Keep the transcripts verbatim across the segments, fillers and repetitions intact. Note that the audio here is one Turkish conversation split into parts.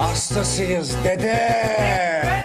hastasıyız dede.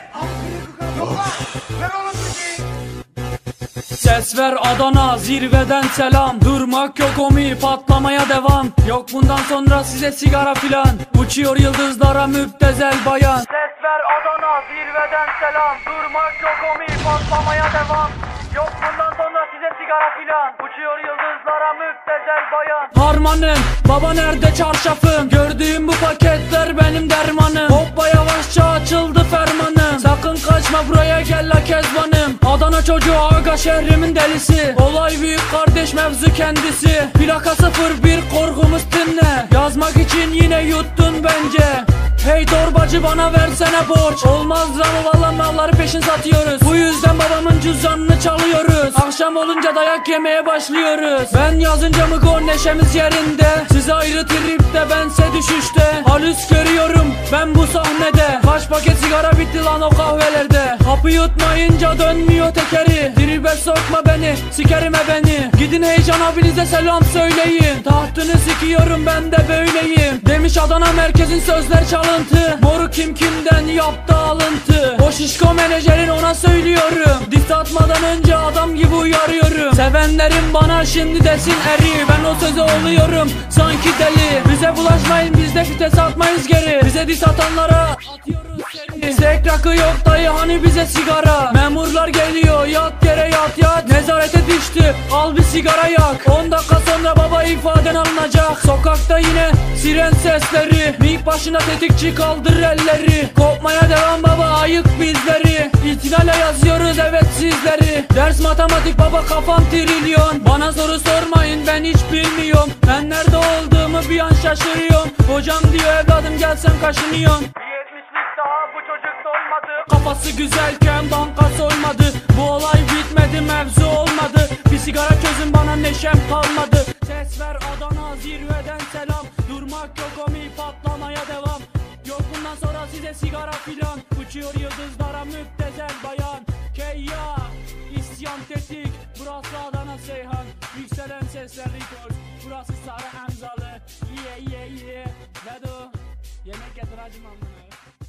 Ses ver Adana, zirveden selam. Durmak yok omi, patlamaya devam. Yok bundan sonra size sigara filan. Uçuyor yıldızlara müptezel bayan. Ses ver Adana, zirveden selam. Durmak yok omi, patlamaya devam. Yok bundan sonra size sigara filan. Uçuyor yıldızlara müptezel bayan. Harmanım, baba nerede çarşafım? Gördüğüm bu paketler benim dermanım. Hoppa yavaşça açıldı fermanım. Sakın kaçma buraya gel la kezbanım. Adana çocuğu aga şehrimin delisi. Olay büyük kardeş mevzu kendisi. Plaka sıfır bir korkumuz dinle. Yazmak için yine yuttun bence. Hey torbacı bana versene borç. Olmaz lan valla malları peşin satıyoruz. Bu yüzden babamın cüzdanını çalıyoruz. Akşam olunca dayak yemeye başlıyoruz. Ben yazınca mı gol neşemiz yerinde. Size ayrı tripte bense düşüşte. Halüs görüyorum ben bu sahnede. Kaç paket sigara bitti lan o kahvelerde. Hapı yutmayınca dönmüyor tekeri. Tribe sokma beni sikerime beni. Gidin heyecan abinize selam söyleyin. Tahtını sikiyorum ben de böyleyim. Demiş Adana merkezin sözler çalın. Moru kim kimden yaptı alıntı. O şişko menajerin ona söylüyorum. Diss atmadan önce adam gibi uyarıyorum. Sevenlerim bana şimdi desin eri. Ben o söze oluyorum sanki deli. Bize bulaşmayın biz de fites atmayız geri. Bize diss atanlara atıyoruz seri. Zek rakı yok dayı hani bize sigara. Memurlar geliyor yat yere yat yat. Nezarete düştü al bir sigara yak. On dakika sonra baba ifaden alınacak. Sokakta yine siren sesleri. Mik başına tetikçi kaldır elleri. Kopmaya devam baba ayık bizleri. İtinale yazıyoruz evet sizleri. Ders matematik baba kafam trilyon. Bana soru sormayın ben hiç bilmiyorum. Ben nerede olduğumu bir an şaşırıyorum. Hocam diyor evladım gelsen kaşınıyorsun. Yetmişlik daha bu çocuk dolmadı. Kafası güzelken banka soymadı. Bu olay bitmedi mevzu olmadı. Bir sigara çözün bana neşem kalmadı. Ses ver Adana zirveden selam. Durmak yok omi patlamaya devam. Yok bundan sonra size sigara filan. Uçuyor yıldızlara müptezel bayan. Keyya isyan tetik. Burası Adana Seyhan. Yükselen sesler record. Burası Sarı Hamzalı. Yeah yeah yeah. Vedo yemek getir hacım amına.